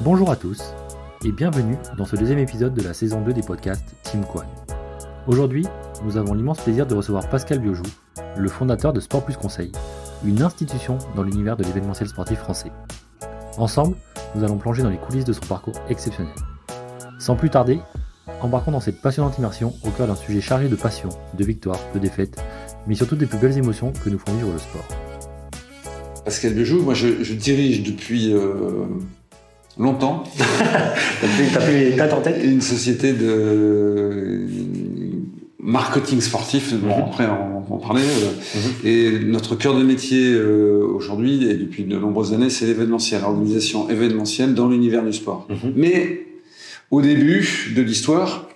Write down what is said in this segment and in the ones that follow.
Bonjour à tous et bienvenue dans ce deuxième épisode de la saison 2 des podcasts Team Quan. Aujourd'hui, nous avons l'immense plaisir de recevoir Pascal Biojou, le fondateur de Sport Plus Conseil, une institution dans l'univers de l'événementiel sportif français. Ensemble, nous allons plonger dans les coulisses de son parcours exceptionnel. Sans plus tarder, embarquons dans cette passionnante immersion au cœur d'un sujet chargé de passion, de victoires, de défaites, mais surtout des plus belles émotions que nous font vivre le sport. Pascal Biojou, moi je dirige depuis longtemps. T'as plus les dates en tête ? Une société de marketing sportif, bon, après on va en parler. Et notre cœur de métier aujourd'hui, et depuis de nombreuses années, c'est l'événementiel, l'organisation événementielle dans l'univers du sport. Mais au début de l'histoire,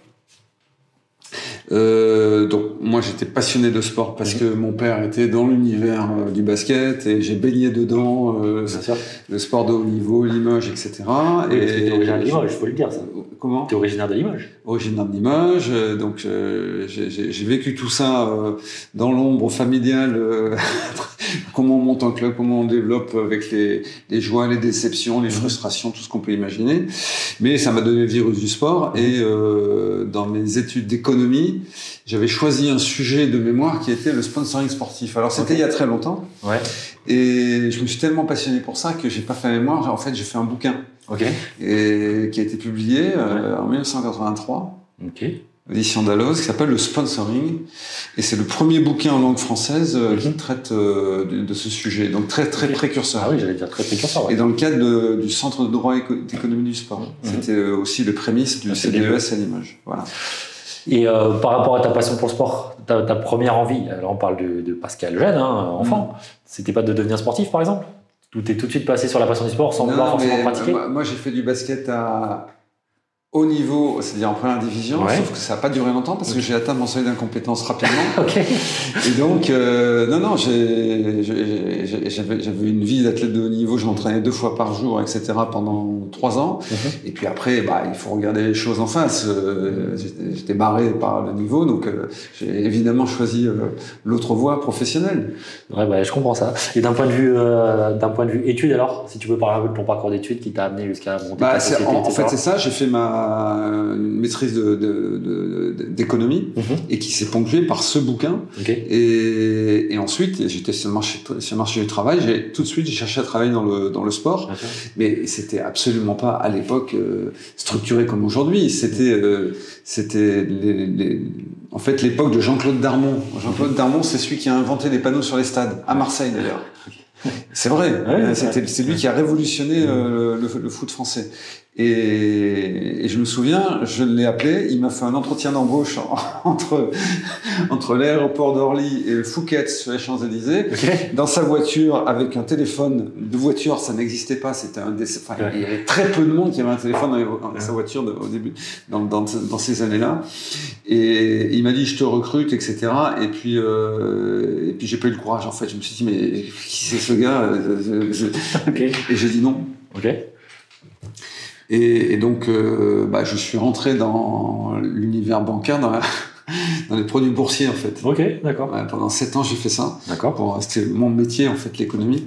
donc moi j'étais passionné de sport parce que mon père était dans l'univers du basket et j'ai baigné dedans, le sport de haut niveau, Limoges, etc. Oui, et t'es originaire de Limoges, il faut le dire ça. Comment ? T'es originaire de Limoges. Originaire de Limoges, donc j'ai vécu tout ça dans l'ombre familiale. Comment on monte un club, comment on développe avec les joies, les déceptions, les frustrations, tout ce qu'on peut imaginer. Mais ça m'a donné le virus du sport et dans mes études d'économie, j'avais choisi un sujet de mémoire qui était le sponsoring sportif. Alors c'était il y a très longtemps. Ouais. Et je me suis tellement passionné pour ça que j'ai pas fait mémoire. En fait, j'ai fait un bouquin et qui a été publié en 1983. Édition Dalloz, qui s'appelle le sponsoring, et c'est le premier bouquin en langue française qui traite de ce sujet, donc très précurseur. Ah oui, j'allais dire très précurseur. Ouais. Et dans le cadre du Centre de droit d'économie du sport. C'était aussi le prémisse du CDES à Limoges. Voilà. Et par rapport à ta passion pour le sport, ta première envie, alors on parle de Pascal jeune, enfant, c'était pas de devenir sportif par exemple ? Ou t'es tout de suite passé sur la passion du sport sans vouloir forcément pratiquer ? Moi j'ai fait du basket à haut niveau, c'est-à-dire en première division, sauf que ça n'a pas duré longtemps parce que j'ai atteint mon seuil d'incompétence rapidement. Et donc, j'avais une vie d'athlète de haut niveau, je m'entraînais 2 fois par jour, etc. pendant 3 ans. Et puis après, il faut regarder les choses en face. J'étais barré par le niveau, donc j'ai évidemment choisi l'autre voie professionnelle. Ouais, je comprends ça. Et d'un point de vue études alors, si tu peux parler un peu de ton parcours d'études qui t'a amené jusqu'à monter ta société, en fait, c'est ça, j'ai fait une maîtrise d'économie et qui s'est ponctuée par ce bouquin. Et ensuite, j'étais sur le marché du travail. Tout de suite, j'ai cherché à travailler dans le sport, mais c'était absolument pas à l'époque structuré comme aujourd'hui. C'était en fait l'époque de Jean-Claude Darmon. Jean-Claude Darmon, c'est celui qui a inventé les panneaux sur les stades, à Marseille d'ailleurs. C'est vrai, c'est lui qui a révolutionné le foot français. Et je me souviens, je l'ai appelé, il m'a fait un entretien d'embauche entre l'aéroport d'Orly et le Fouquet sur les Champs-Élysées, dans sa voiture avec un téléphone de voiture, ça n'existait pas, il y avait très peu de monde qui avait un téléphone dans sa voiture au début, dans ces années-là. Et il m'a dit, je te recrute, etc. Et puis j'ai pas eu le courage, en fait. Je me suis dit, mais qui c'est ce gars? Et j'ai dit non. Et donc, je suis rentré dans l'univers bancaire, dans les produits boursiers, en fait. D'accord. Pendant 7 ans, j'ai fait ça. D'accord. C'était mon métier, en fait, l'économie.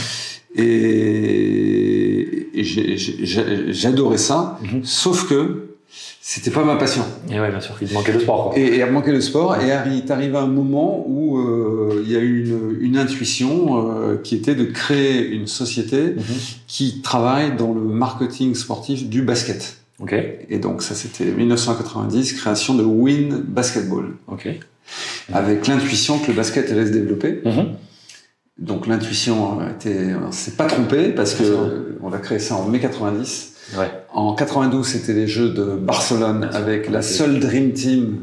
Et j'adorais ça, sauf que c'était pas ma passion. Et ouais, bien sûr, il manquait le sport, quoi. Et il manquait le sport, et est arrivé un moment où il y a eu une intuition qui était de créer une société qui travaille dans le marketing sportif du basket. Et donc ça, c'était 1990, création de Win Basketball. Avec l'intuition que le basket allait se développer. Donc l'intuition on s'est pas trompé parce que on a créé ça en mai 90. En 92, c'était les Jeux de Barcelone avec la seule Dream Team.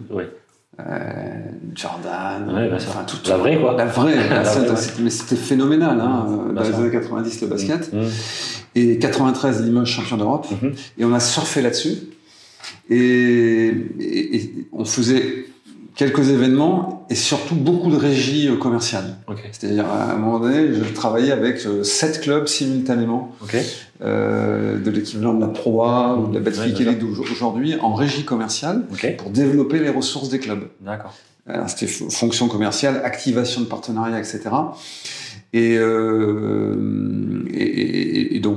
Jordan, toute la vraie, quoi. La vraie. Mais c'était phénoménal, dans les années 90, le basket. Et 93, Limoges champion d'Europe. Et on a surfé là-dessus. Et on faisait quelques événements et surtout beaucoup de régies commerciales. C'est-à-dire, à un moment donné, je travaillais avec 7 clubs simultanément, de l'équivalent de la Pro A ou de la Betclic Elite aujourd'hui, en régie commerciale, pour développer les ressources des clubs. Alors, c'était fonction commerciale, activation de partenariats, etc. Et donc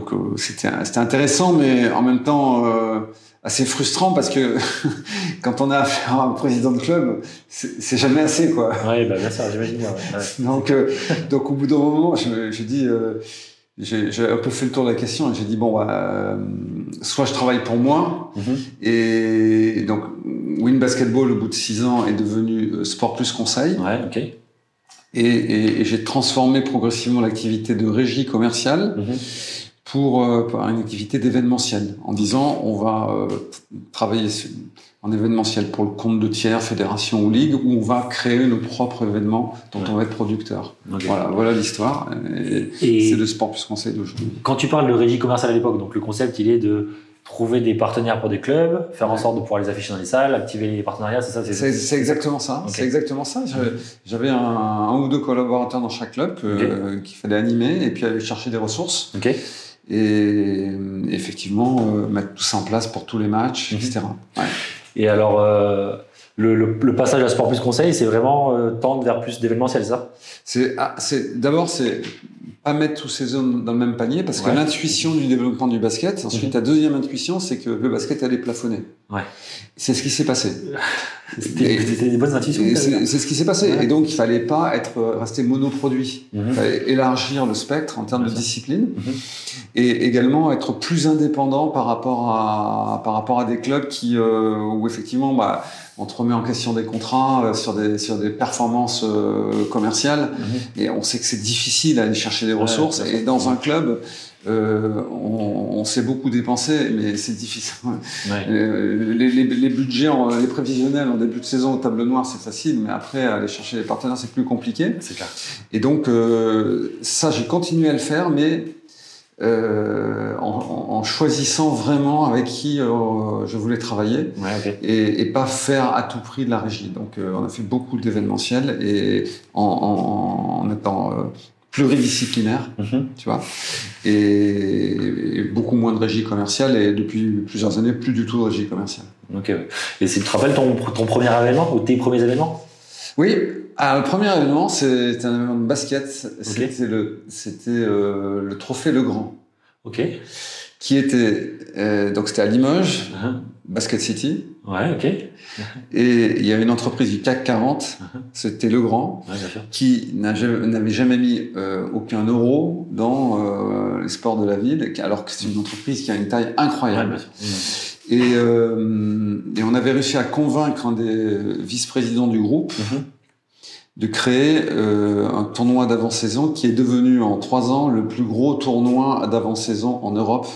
donc c'était intéressant, mais en même temps assez frustrant parce que quand on a affaire à un président de club, c'est jamais assez, quoi. Oui, bien sûr, j'imagine bien. Ouais. Donc au bout d'un moment, je dis, j'ai un peu fait le tour de la question et j'ai dit soit je travaille pour moi, et donc Win Basketball au bout de 6 ans est devenu Sport Plus Conseil. Ouais, ok. Et j'ai transformé progressivement l'activité de régie commerciale pour une activité d'événementiel, en disant on va travailler en événementiel pour le compte de tiers, fédération ou ligue, où on va créer nos propres événements dont on va être producteur. Okay. Voilà l'histoire. Et c'est le Sport Plus Conseil d'aujourd'hui. Quand tu parles de régie commerciale à l'époque, donc le concept il est de trouver des partenaires pour des clubs, faire en sorte de pouvoir les afficher dans les salles, activer les partenariats, c'est ça? C'est exactement ça. Okay. C'est exactement ça. J'avais un ou deux collaborateurs dans chaque club qu'il fallait animer et puis aller chercher des ressources. Okay. Et effectivement, mettre tout ça en place pour tous les matchs, etc. Ouais. Et alors, le passage à Sport Plus Conseil, c'est vraiment tendre vers plus d'événementiel, c'est ça? D'abord, c'est pas mettre tous ces zones dans le même panier, parce que l'intuition du développement du basket, ensuite la deuxième intuition, c'est que le basket allait plafonner. Ouais. C'est ce qui s'est passé. C'était des bonnes intuitions. C'est ce qui s'est passé. Ouais. Et donc, il fallait pas rester monoproduit. Il fallait élargir le spectre en termes de discipline. Et également être plus indépendant par rapport à des clubs où effectivement, on te remet en question des contrats sur des performances commerciales. Et on sait que c'est difficile d'aller chercher des ressources. Et dans un club, on sait beaucoup dépenser, mais c'est difficile. Les budgets, les prévisionnels en début de saison au tableau noir, c'est facile, mais après, aller chercher les partenaires, c'est plus compliqué. C'est clair. Et donc, ça, j'ai continué à le faire, mais en choisissant vraiment avec qui je voulais travailler, et pas faire à tout prix de la régie. Donc, on a fait beaucoup d'événementiel et en étant pluridisciplinaire, tu vois, et beaucoup moins de régie commerciale, et depuis plusieurs années, plus du tout de régie commerciale. Ok. Et tu te rappelles ton premier événement ou tes premiers événements? Oui. Alors, le premier événement, c'était un événement de basket. C'était le trophée Legrand. Ok. Qui était donc c'était à Limoges, Basket City. Ouais, ok. Et il y avait une entreprise du CAC 40, c'était Legrand, qui n'avait jamais mis aucun euro dans les sports de la ville, alors que c'est une entreprise qui a une taille incroyable. Et on avait réussi à convaincre un des vice-présidents du groupe de créer un tournoi d'avant-saison qui est devenu en 3 ans le plus gros tournoi d'avant-saison en Europe.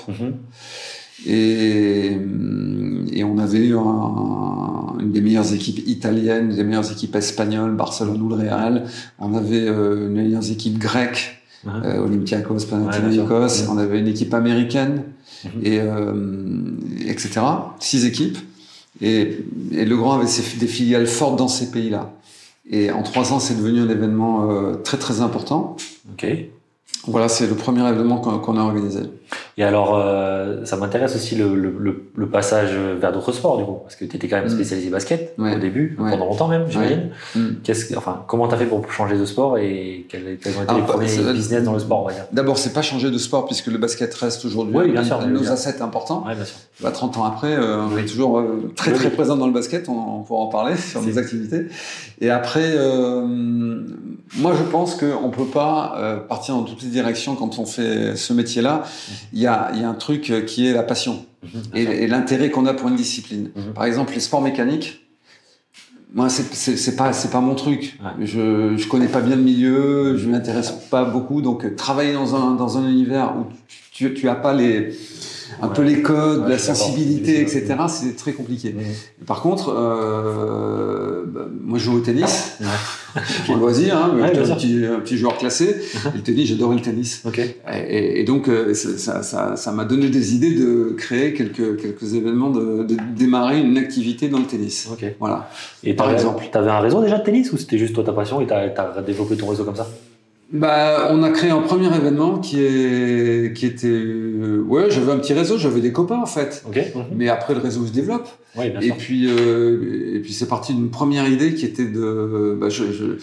Et on avait eu une des meilleures équipes italiennes, une des meilleures équipes espagnoles, Barcelone ou le Real. On avait une des meilleures équipes grecques, Olympiakos, Panathinaikos. On avait une équipe américaine, et etc. 6 équipes. Et Legrand avait des filiales fortes dans ces pays-là. Et en 3 ans, c'est devenu un événement très très important. Ok. Voilà, c'est le premier événement qu'on a organisé. Et alors, ça m'intéresse aussi le passage vers d'autres sports, du coup, parce que tu étais quand même spécialisé basket au début, pendant longtemps même, j'imagine. Comment tu as fait pour changer de sport, et quels ont été les premiers business dans le sport, on va dire? D'abord, c'est pas changer de sport, puisque le basket reste aujourd'hui nos assets importants. Oui, bien sûr. 30 ans après, on est toujours très très présent dans le basket, on pourra en parler sur nos activités. Et après, moi je pense qu'on peut pas partir dans toutes les directions quand on fait ce métier-là. Il y a un truc qui est la passion et l'intérêt qu'on a pour une discipline. Par exemple, les sports mécaniques, moi c'est pas mon truc. Je connais pas bien le milieu, je m'intéresse pas beaucoup, donc travailler dans un univers où tu as pas un peu les codes, la sensibilité, etc., c'est très compliqué. Par contre, moi je joue au tennis, pour le loisir, un petit joueur classé. Et le tennis, j'adorais le tennis. Et donc, ça m'a donné des idées de créer quelques événements, de démarrer une activité dans le tennis. Voilà. Et par exemple, tu avais un réseau déjà de tennis, ou c'était juste toi ta passion et tu as développé ton réseau comme ça? On a créé un premier événement qui était j'avais un petit réseau, j'avais des copains en fait. Mais après le réseau se développe. Bien sûr. Et puis c'est parti d'une première idée qui était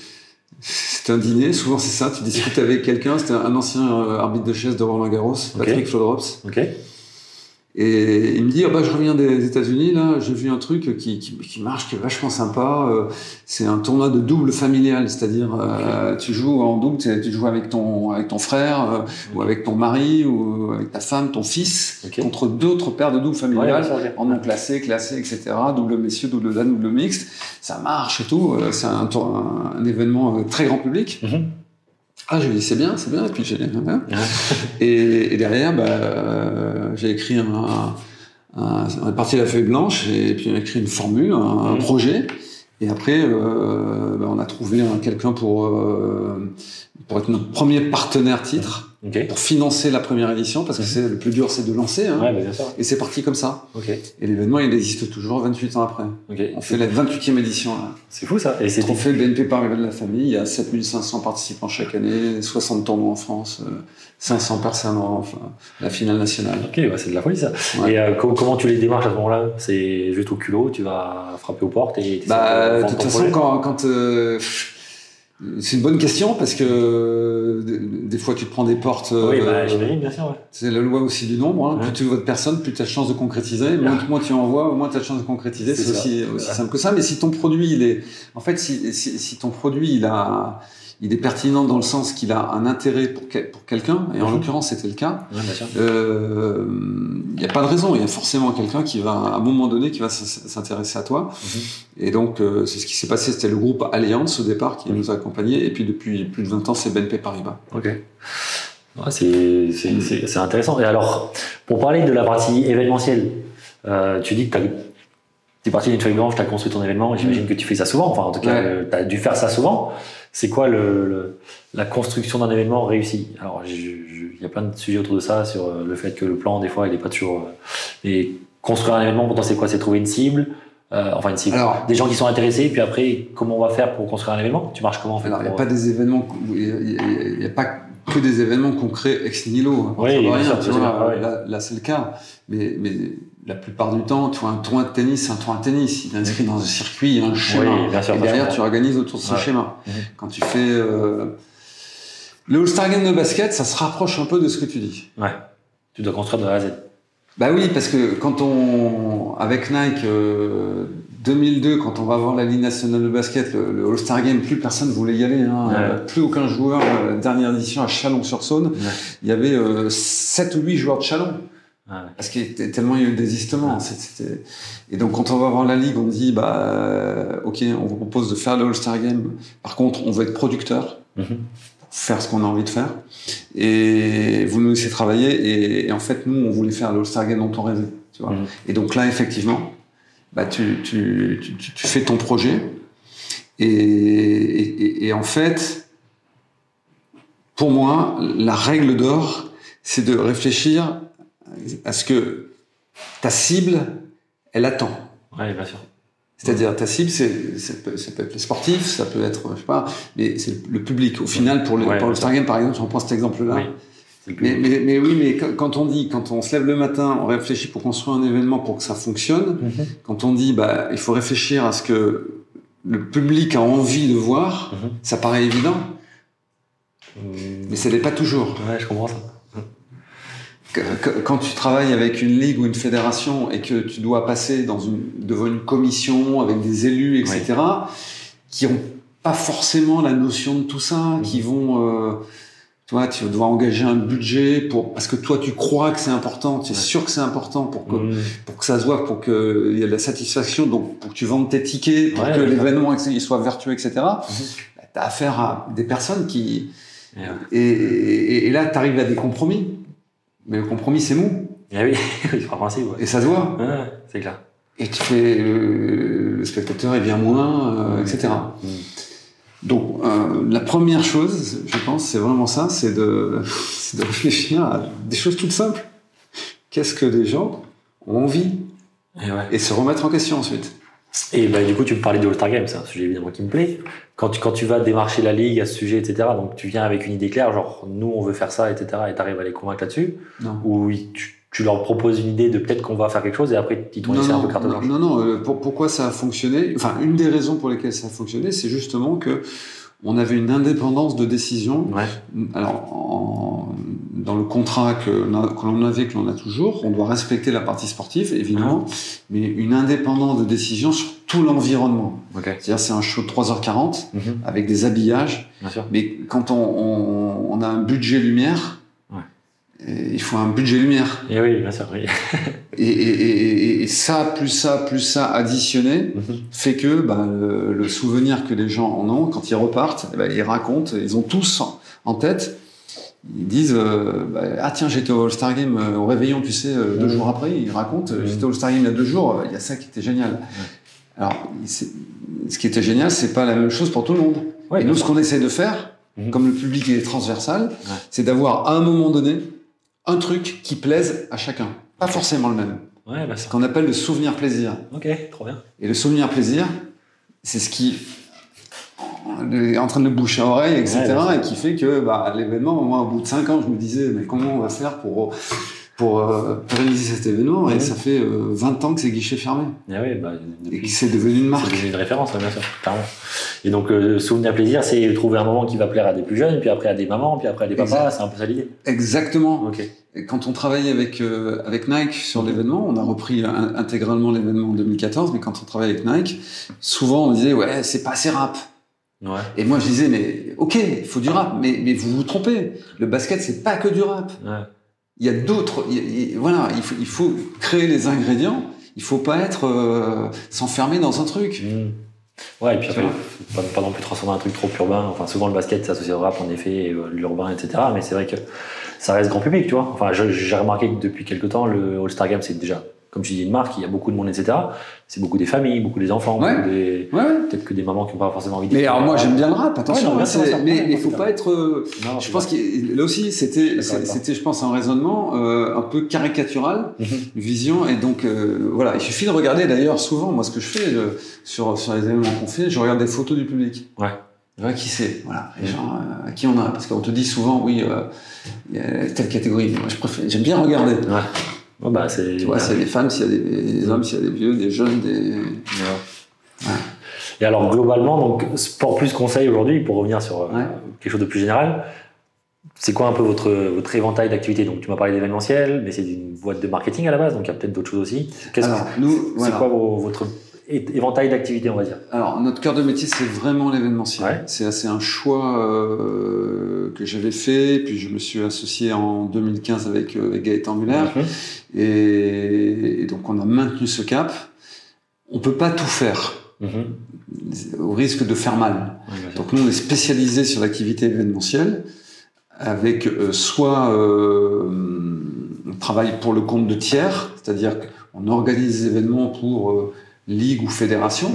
C'est un dîner, souvent c'est ça, tu discutes avec quelqu'un, c'était un ancien arbitre de chess de Roland-Garros, Patrick Flodrops. Et il me dit, je reviens des États-Unis, là, j'ai vu un truc qui marche, qui est vachement sympa. C'est un tournoi de double familial, c'est-à-dire tu joues en double, tu joues avec ton frère, ou avec ton mari, ou avec ta femme, ton fils, contre d'autres paires de double familial, en non classé, etc. Double messieurs, double dame, double mixte. Ça marche et tout. C'est un événement très grand public. Ah, je lui dis c'est bien, et puis et derrière, j'ai écrit un parti de la feuille blanche, et puis on a écrit une formule, un projet, et après, on a trouvé quelqu'un pour être notre premier partenaire titre. Pour financer la première édition, parce que c'est le plus dur, c'est de lancer. Bien sûr. Et c'est parti comme ça. Et l'événement, il existe toujours 28 ans après. On fait la 28e édition. Là. C'est fou ça. Et trophée BNP Paribas de la famille. Il y a 7500 participants chaque année, 60 tournois en France, 500 personnes la finale nationale. C'est de la folie ça. Et comment tu les démarches à ce moment-là? C'est juste au culot, tu vas frapper aux portes et... De toute façon, quand c'est une bonne question parce que des fois tu te prends des portes. J'imagine, bien sûr. C'est la loi aussi du nombre. Plus tu vois de personnes, plus tu as de chances de concrétiser. Moins tu envoies, moins tu as de chances de concrétiser. C'est aussi simple que ça. Mais si ton produit, si ton produit il est pertinent dans le sens qu'il a un intérêt pour quelqu'un, et en l'occurrence c'était le cas, il n'y a pas de raison, il y a forcément quelqu'un qui va, à un moment donné, qui va s'intéresser à toi. Et donc c'est ce qui s'est passé, c'était le groupe Alliance au départ qui nous a accompagnés, et puis depuis plus de 20 ans c'est BNP Paribas. C'est intéressant. Et alors, pour parler de la partie événementielle, tu dis que tu es parti d'une feuille blanche, tu as construit ton événement, et j'imagine que tu fais ça souvent, enfin en tout cas tu as dû faire ça souvent. C'est quoi la construction d'un événement réussi? Alors, il y a plein de sujets autour de ça, sur le fait que le plan, des fois, il n'est pas toujours... Mais construire un événement, pourtant, c'est quoi? C'est trouver une cible, une cible. Alors, des gens qui sont intéressés, puis après, comment on va faire pour construire un événement? Tu marches comment en fait? Alors, il n'y a pas des événements... Il n'y a pas que des événements qu'on crée ex nihilo. Là, c'est le cas. Mais la plupart du temps, tu vois, un tournoi de tennis, c'est un tournoi de tennis. Il est inscrit dans un circuit, il y a un schéma. Et derrière, tu organises autour de ce schéma. Quand tu fais le All-Star Game de basket, ça se rapproche un peu de ce que tu dis. Tu dois construire de A à Z. Oui, parce que avec Nike, 2002, quand on va voir la Ligue nationale de basket, le All-Star Game, plus personne voulait y aller. Plus aucun joueur. La dernière édition à Chalon-sur-Saône, il y on avait 7 ou 8 joueurs de Chalon. Parce qu'il y a tellement eu de désistements. Et donc, quand on va voir la Ligue, on dit, on vous propose de faire le All-Star Game. Par contre, on veut être producteur, faire ce qu'on a envie de faire. Et vous nous laissez travailler. Et en fait, nous, on voulait faire le All-Star Game dont on rêvait. Tu vois. Et donc là, effectivement, tu fais ton projet. Et en fait, pour moi, la règle d'or, c'est de réfléchir à ce que ta cible, elle attend. Bien sûr. C'est-à-dire, ta cible, ça peut être les sportifs, ça peut être, je sais pas, mais c'est le public. Au final, pour le All-Star Game, par exemple, on prend cet exemple-là. Mais quand on se lève le matin, on réfléchit pour construire un événement pour que ça fonctionne. Quand on dit, il faut réfléchir à ce que le public a envie de voir, ça paraît évident. Mais ça l'est pas toujours. Je comprends ça. Quand tu travailles avec une ligue ou une fédération et que tu dois passer devant une commission avec des élus, etc., qui n'ont pas forcément la notion de tout ça, qui vont... tu dois engager un budget parce que toi, tu crois que c'est important, tu es sûr que c'est important pour que ça se voit, pour qu'il y ait de la satisfaction, donc pour que tu vendes tes tickets, pour que l'événement il soit vertueux, etc. Tu as affaire à des personnes qui... Et là, tu arrives à des compromis. Mais le compromis, c'est mou. C'est pas principe. Et ça se voit. C'est clair. Et tu fais... le spectateur, il vient moins, etc. Donc, la première chose, je pense, c'est vraiment ça, c'est de réfléchir à des choses toutes simples. Qu'est-ce que des gens ont envie? Et se remettre en question ensuite. Et du coup, tu me parlais de All-Star Games, c'est un sujet évidemment qui me plaît. Quand tu vas démarcher la ligue à ce sujet, etc., donc tu viens avec une idée claire, genre nous on veut faire ça, etc., et tu arrives à les convaincre là-dessus? Non. Ou tu leur proposes une idée de peut-être qu'on va faire quelque chose et après ils t'ont laissé un peu carte blanche? Non, pourquoi ça a fonctionné? Enfin, une des raisons pour lesquelles ça a fonctionné, c'est justement que on avait une indépendance de décision. Ouais. Alors, dans le contrat que l'on a toujours, on doit respecter la partie sportive, évidemment, mais une indépendance de décision sur tout l'environnement. Okay. C'est-à-dire, c'est un show de 3h40 avec des habillages. Bien sûr. Mais quand on a un budget lumière, il faut un budget lumière. Et oui, bien sûr. Oui. et ça, plus ça additionné, fait que le souvenir que les gens en ont, quand ils repartent, ils racontent, ils ont tous en tête, ils disent ah tiens, j'étais au All-Star Game au réveillon, tu sais, 2 jours après, ils racontent, j'étais au All-Star Game il y a 2 jours, il y a ça qui était génial. Alors, ce qui était génial, c'est pas la même chose pour tout le monde. Et nous, ce qu'on essaie de faire, comme le public est transversal, c'est d'avoir à un moment donné un truc qui plaise à chacun. Pas forcément le même. Ouais, c'est ce qu'on appelle le souvenir plaisir. Ok, trop bien. Et le souvenir plaisir, c'est ce qui est en train de bouche à oreille, etc. Et qui fait que l'événement, moi, au bout de 5 ans, je me disais, mais comment on va faire pour réaliser cet événement? Et ça fait 20 ans que c'est guichet fermé. Et que c'est devenu une marque. C'est devenu une référence, bien sûr, clairement. Et donc, souvenir plaisir, c'est trouver un moment qui va plaire à des plus jeunes, puis après à des mamans, puis après à des papas, c'est un peu ça l'idée. Exactement. Okay. Et quand on travaillait avec Nike sur l'événement, on a repris intégralement l'événement en 2014, mais quand on travaillait avec Nike, souvent on disait, ouais, c'est pas assez rap. Ouais. Et moi, je disais, mais ok, il faut du rap, mais vous vous trompez. Le basket, c'est pas que du rap. Ouais. Il y a d'autres, voilà, il faut créer les ingrédients. Il faut pas être s'enfermer dans un truc. Ouais, et puis après, pas non plus transformer un truc trop urbain. Enfin, souvent le basket s'associe au rap, en effet, et l'urbain, etc. Mais c'est vrai que ça reste grand public, tu vois. Enfin, j'ai remarqué que depuis quelques temps, le All-Star Game, c'est déjà, comme tu dis, une marque. Il y a beaucoup de monde, etc. C'est beaucoup des familles, beaucoup des enfants, peut-être que des mamans qui n'ont pas forcément envie de. Mais alors moi, j'aime bien le rap. Attention, mais il faut pas être. Non, je pense que là aussi, c'était, je pense, un raisonnement un peu caricatural, une vision. Et donc, voilà, il suffit de regarder. D'ailleurs, souvent, moi, ce que je fais sur les événements qu'on fait, je regarde des photos du public. Ouais. Je vois qui c'est, voilà, les gens à qui on a, parce qu'on te dit souvent, oui, il y a telle catégorie. Moi, j'aime bien regarder. Ouais. Oh tu vois, s'il y a des femmes, s'il y a des hommes, s'il y a des vieux, des jeunes, Ouais. Et alors, globalement, donc, Sport Plus Conseil aujourd'hui, pour revenir sur quelque chose de plus général, c'est quoi un peu votre éventail d'activités? Donc, tu m'as parlé d'événementiel, mais c'est une boîte de marketing à la base, donc il y a peut-être d'autres choses aussi. C'est quoi votre éventail d'activités, on va dire? Alors, notre cœur de métier, c'est vraiment l'événementiel. Ouais. C'est un choix que j'avais fait, puis je me suis associé en 2015 avec Gaëtan Muller, et donc on a maintenu ce cap. On peut pas tout faire, au risque de faire mal. Donc nous, on est spécialisé sur l'activité événementielle, avec soit on travaille pour le compte de tiers, c'est-à-dire qu'on organise des événements pour ligue ou fédération.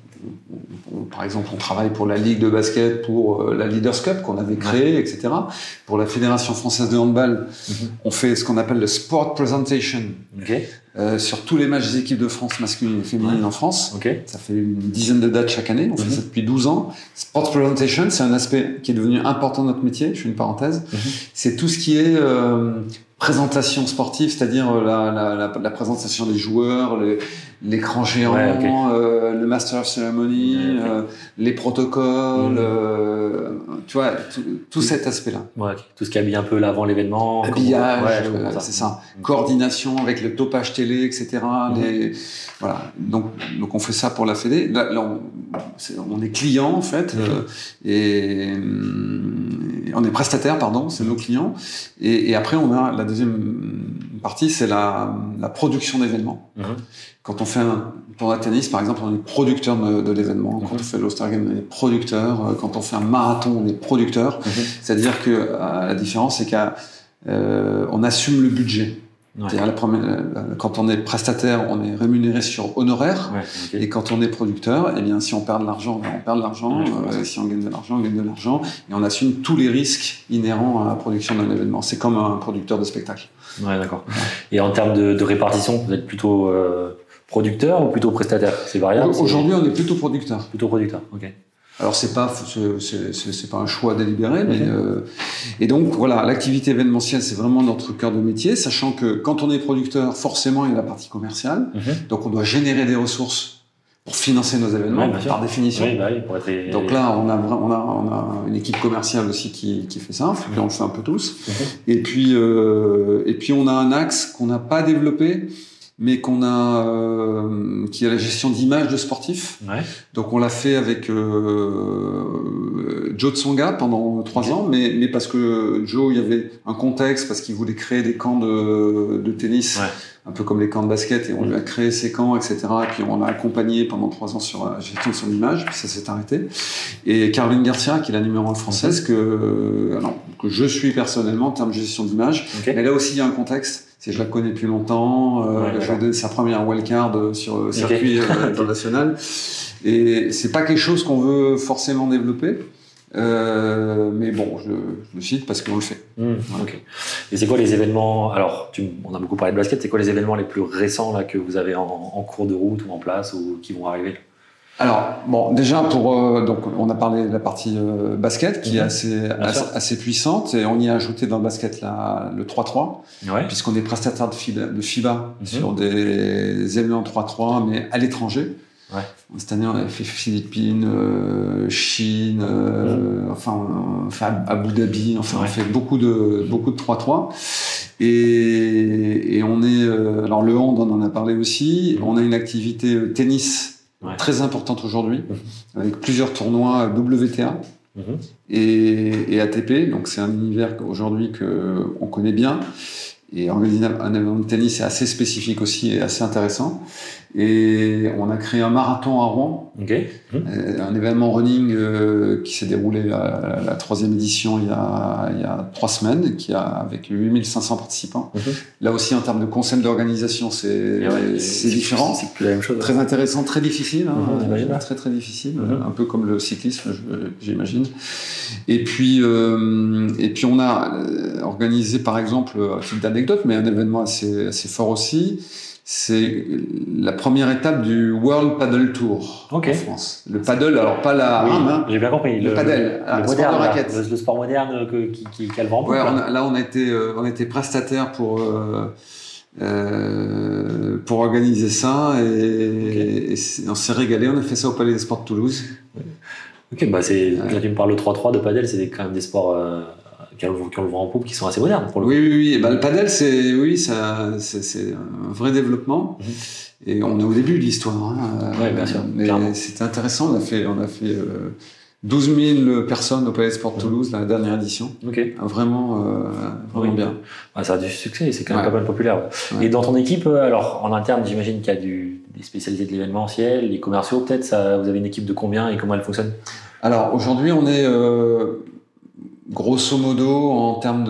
Par exemple, on travaille pour la Ligue de basket, pour la Leaders Cup qu'on avait créée, etc. Pour la Fédération française de handball, on fait ce qu'on appelle le Sport Presentation sur tous les matchs des équipes de France masculines et féminines en France. Ça fait une dizaine de dates chaque année, on fait ça depuis 12 ans. Sport Presentation, c'est un aspect qui est devenu important de notre métier, je fais une parenthèse. C'est tout ce qui est présentation sportive, c'est-à-dire la présentation des joueurs, l'écran géant, le Master of Ceremony, les protocoles, tu vois, tout cet aspect-là. Tout ce qui habille un peu l'avant l'événement. Habillage, c'est ça. Coordination avec le topage télé, etc. Voilà. Donc on fait ça pour la Fédé. Là on est client, en fait, et on est prestataire, pardon, c'est nos clients. Et après, on a la deuxième partie, c'est la production d'événements. Quand on fait un tournoi de tennis, par exemple, on est producteur de l'événement. Quand on fait l'All-Star Game, on est producteur. Quand on fait un marathon, on est producteur. C'est-à-dire que la différence, c'est qu'on assume le budget. C'est-à-dire quand on est prestataire, on est rémunéré sur honoraire. Et quand on est producteur, eh bien, si on perd de l'argent, on perd de l'argent. Si on gagne de l'argent, on gagne de l'argent. Et on assume tous les risques inhérents à la production d'un événement. C'est comme un producteur de spectacle. D'accord. Et en termes de répartition, vous êtes plutôt producteur ou plutôt prestataire? C'est variable. Aujourd'hui, on est plutôt producteur. Plutôt producteur, ok. Alors c'est pas un choix délibéré, mais et donc voilà, l'activité événementielle, c'est vraiment notre cœur de métier, sachant que quand on est producteur, forcément il y a la partie commerciale, donc on doit générer des ressources pour financer nos événements, par définition. Oui, pour être... Donc là, on a une équipe commerciale aussi qui fait ça, puis on le fait un peu tous. Et puis on a un axe qu'on n'a pas développé, mais qui est la gestion d'images de sportifs. Donc on l'a fait avec Joe Tsonga pendant 3 ans, mais parce que Joe, il y avait un contexte, parce qu'il voulait créer des camps de tennis, un peu comme les camps de basket, et on lui a créé ces camps, etc. Et puis on l'a accompagné pendant 3 ans sur la gestion de son image, puis ça s'est arrêté. Et Caroline Garcia, qui est la numéro 1 française, que je suis personnellement en termes de gestion d'image, mais là aussi il y a un contexte. Je la connais depuis longtemps, j'ai donné sa première wildcard sur le circuit international. Et c'est pas quelque chose qu'on veut forcément développer, mais bon, je le cite parce qu'on le fait. Et c'est quoi les événements, alors on a beaucoup parlé de basket, c'est quoi les événements les plus récents là, que vous avez en cours de route ou en place ou qui vont arriver? Alors, bon, déjà, donc, on a parlé de la partie basket qui est assez puissante, et on y a ajouté dans le basket le 3-3, puisqu'on est prestataire de FIBA sur des événements 3-3, mais à l'étranger. Cette année, on avait fait Philippines, Chine, on fait Abu Dhabi, on fait beaucoup de 3-3. Et on est, alors le hand, on en a parlé aussi, on a une activité tennis très importante aujourd'hui, avec plusieurs tournois WTA et ATP. Donc c'est un univers aujourd'hui qu'on connaît bien. Et organiser un événement de tennis, c'est assez spécifique aussi et assez intéressant. Et on a créé un marathon à Rouen, un événement running qui s'est déroulé la 3e édition il y a 3 semaines, avec 8500 participants. Là aussi, en termes de concept d'organisation, c'est différent. C'est plus la même chose. Très intéressant, très difficile. Très très difficile, un peu comme le cyclisme, j'imagine. Et puis on a organisé, par exemple, un type d'anecdote, mais un événement assez fort aussi. C'est la première étape du World Paddle Tour en France. Le paddle, alors pas la rame, j'ai bien compris. Le paddle, le sport de raquette. Le sport moderne qui a le vent en poupe. Là, on a été prestataire pour organiser ça, et on s'est régalé. On a fait ça au Palais des Sports de Toulouse. Tu me parles de 3-3 de paddle, c'est quand même des sports qui ont le vent en poupe, qui sont assez modernes pour le coup. Oui. Le paddle, c'est un vrai développement. Et on est au début de l'histoire. Bien sûr. Mais c'était intéressant. On a fait 12 000 personnes au Palais des Sports de Toulouse, la dernière édition. Vraiment bien. Ça a du succès, c'est quand même pas mal populaire. Et dans ton équipe, alors en interne, j'imagine qu'il y a des spécialités de l'événementiel, les commerciaux peut-être. Vous avez une équipe de combien et comment elle fonctionne? Alors aujourd'hui, on est grosso modo en termes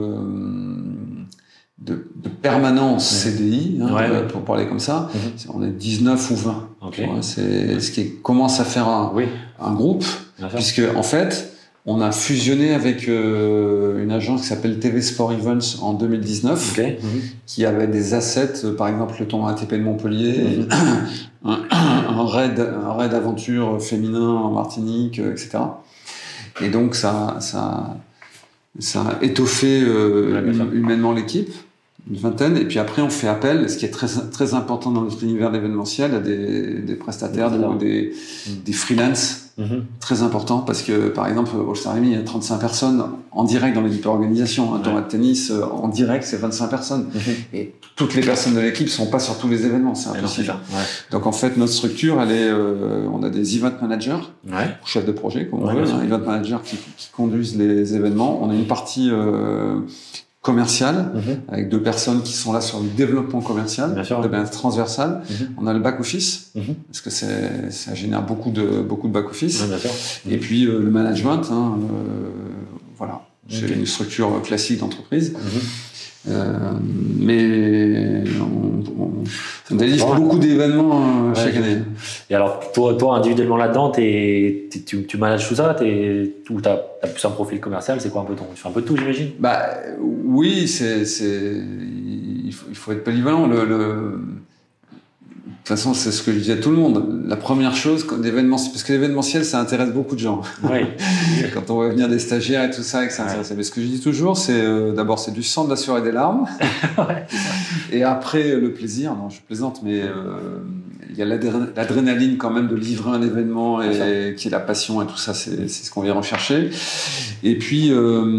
de permanence CDI, pour parler comme ça, on est 19 ou 20. C'est ce qui commence à faire un groupe, puisque en fait, on a fusionné avec une agence qui s'appelle TV Sport Events en 2019, qui avait des assets, par exemple le tournoi ATP de Montpellier, un raid aventure féminin en Martinique, etc. Et donc ça a étoffé humainement l'équipe, une vingtaine, et puis après on fait appel, ce qui est très, très important dans notre univers d'événementiel, à des prestataires, des freelances, très important, parce que par exemple au All-Star Academy, il y a 35 personnes en direct dans l'équipe organisation. Un tournoi de tennis en direct, c'est 25 personnes. Et toutes les personnes de l'équipe sont pas sur tous les événements, c'est impossible. Donc en fait, notre structure, on a des event managers, ou chefs de projet, comme on veut, event managers qui conduisent les événements. On a une partie commercial, avec 2 personnes qui sont là sur le développement commercial, de manière transversale. On a le back-office, parce que ça génère beaucoup de back-office. Et puis le management, voilà. C'est une structure classique d'entreprise. Mais on délivre beaucoup d'événements chaque année. Et alors, toi individuellement là-dedans, tu manages tout ça, ou t'as plus un profil commercial, c'est quoi un peu tu fais un peu de tout, j'imagine? Oui, il faut être polyvalent. façon, c'est ce que je dis à tout le monde. La première chose, parce que l'événementiel, ça intéresse beaucoup de gens. Oui. Quand on va venir des stagiaires et tout ça, et que ça intéresse. Mais ce que je dis toujours, c'est d'abord, c'est du sang, de la sueur et des larmes. Ouais. Et après, le plaisir. Non, je plaisante, mais il y a l'adrénaline quand même de livrer un événement et qui est la passion et tout ça, c'est ce qu'on vient rechercher. Et puis,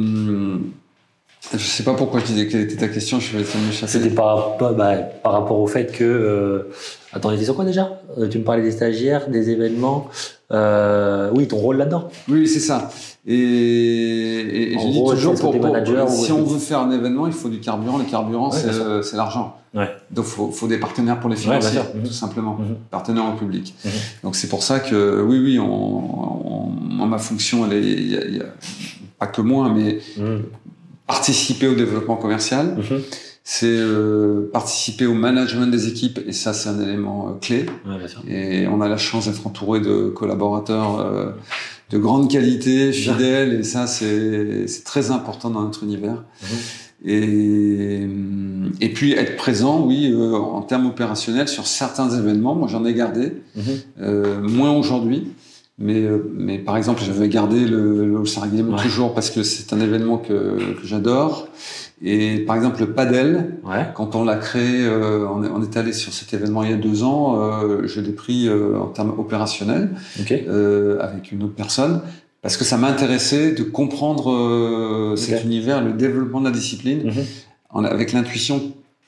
je sais pas pourquoi tu disais quelle était ta question. Je vais essayer de m'échapper. C'était par rapport au fait que... Attends, on était sur quoi déjà ? Tu me parlais des stagiaires, des événements. Oui, ton rôle là-dedans. Oui, c'est ça. Et je dis toujours, si on veut faire un événement, il faut du carburant. Le carburant, c'est l'argent. Ouais. Donc, faut des partenaires pour les financer, tout simplement. Partenaires au public. Donc, c'est pour ça que, oui, ma fonction, il y a pas que moi, mais participer au développement commercial. C'est participer au management des équipes, et ça, c'est un élément clé. Ouais, bien sûr. Et on a la chance d'être entouré de collaborateurs de grande qualité, fidèles, et ça, c'est très important dans notre univers. Et puis être présent, oui, en termes opérationnels sur certains événements. Moi, j'en ai gardé, moins aujourd'hui. Mais par exemple, j'avais gardé le All-Star Game toujours parce que c'est un événement que j'adore. Et par exemple, le padel, quand on l'a créé, on est allé sur cet événement il y a 2 ans, je l'ai pris en termes opérationnels avec une autre personne parce que ça m'intéressait de comprendre cet univers, le développement de la discipline, avec l'intuition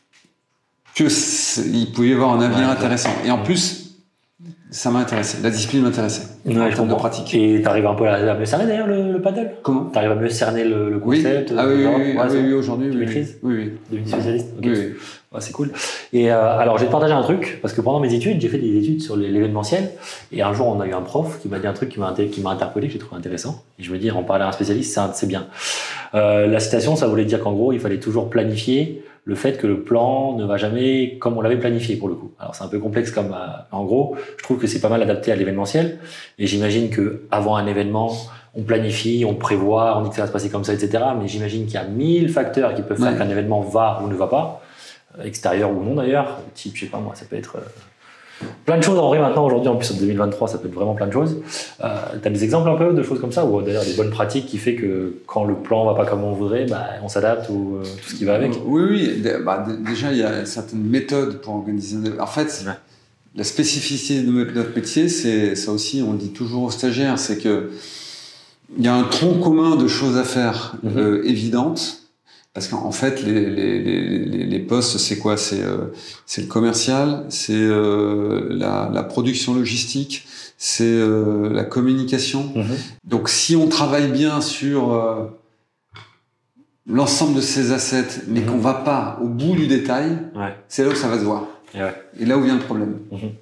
qu'il pouvait y avoir un avenir intéressant. Et en plus, ça m'intéressait. La discipline m'intéressait. En termes de pratique. Et t'arrives un peu à mieux cerner d'ailleurs le paddle. Comment ? T'arrives à mieux cerner le concept. Oui, aujourd'hui. Tu maîtrises ? Oui. Devenu spécialiste. Okay. Oui. Ouais, c'est cool. Et alors, je vais te partager un truc parce que pendant mes études, j'ai fait des études sur l'événementiel. Et un jour, on a eu un prof qui m'a dit un truc qui m'a interpellé, que j'ai trouvé intéressant. Et je me dis, en parler à un spécialiste, c'est bien. La citation, ça voulait dire qu'en gros, il fallait toujours planifier le fait que le plan ne va jamais comme on l'avait planifié pour le coup. Alors c'est un peu complexe comme en gros, je trouve que c'est pas mal adapté à l'événementiel et j'imagine que avant un événement, on planifie, on prévoit, on dit que ça va se passer comme ça, etc. Mais j'imagine qu'il y a 1000 facteurs qui peuvent faire qu'un événement va ou ne va pas, extérieur ou non d'ailleurs. Type, je sais pas moi, ça peut être plein de choses en vrai maintenant aujourd'hui, en plus en 2023, ça peut être vraiment plein de choses. T'as des exemples un peu de choses comme ça ou d'ailleurs des bonnes pratiques qui fait que quand le plan va pas comme on voudrait, on s'adapte ou tout ce qui va avec. Oui. Déjà il y a certaines méthodes pour organiser. En fait, la spécificité de notre métier, c'est ça aussi, on le dit toujours aux stagiaires, c'est que il y a un tronc commun de choses à faire évidentes. Parce qu'en fait, les postes, c'est quoi ? C'est le commercial, c'est la production logistique, c'est la communication. Donc, si on travaille bien sur l'ensemble de ces assets, mais qu'on va pas au bout du détail, c'est là où ça va se voir. Et là où vient le problème.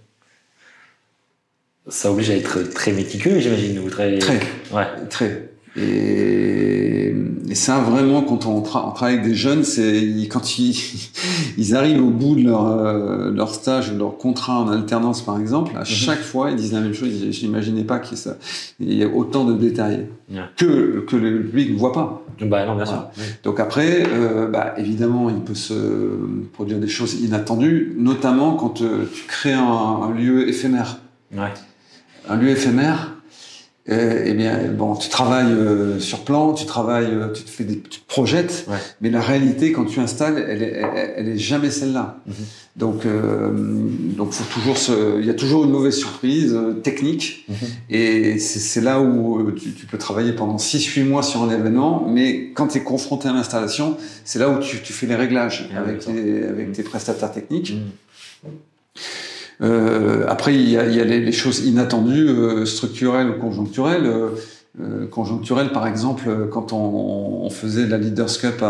Ça oblige à être très méticuleux, j'imagine, ou très. Très. Et ça, vraiment, quand on travaille avec des jeunes, quand ils arrivent au bout de leur stage ou de leur contrat en alternance, par exemple, à chaque fois, ils disent la même chose. Je n'imaginais pas qu'il y a autant de détails que le public ne voit pas. Non, bien sûr. Donc après, évidemment, il peut se produire des choses inattendues, notamment quand tu crées un lieu éphémère. Un lieu éphémère, tu travailles sur plan, tu te projettes, mais la réalité, quand tu installes, elle est jamais celle-là. Donc, faut toujours il y a toujours une mauvaise surprise technique, et c'est là où tu peux travailler pendant 6-8 mois sur un événement, mais quand tu es confronté à l'installation, c'est là où tu fais les réglages avec tes prestataires techniques. Après, il y a les choses inattendues, structurelles ou conjoncturelles. Conjoncturelles, par exemple, quand on faisait la Leaders Cup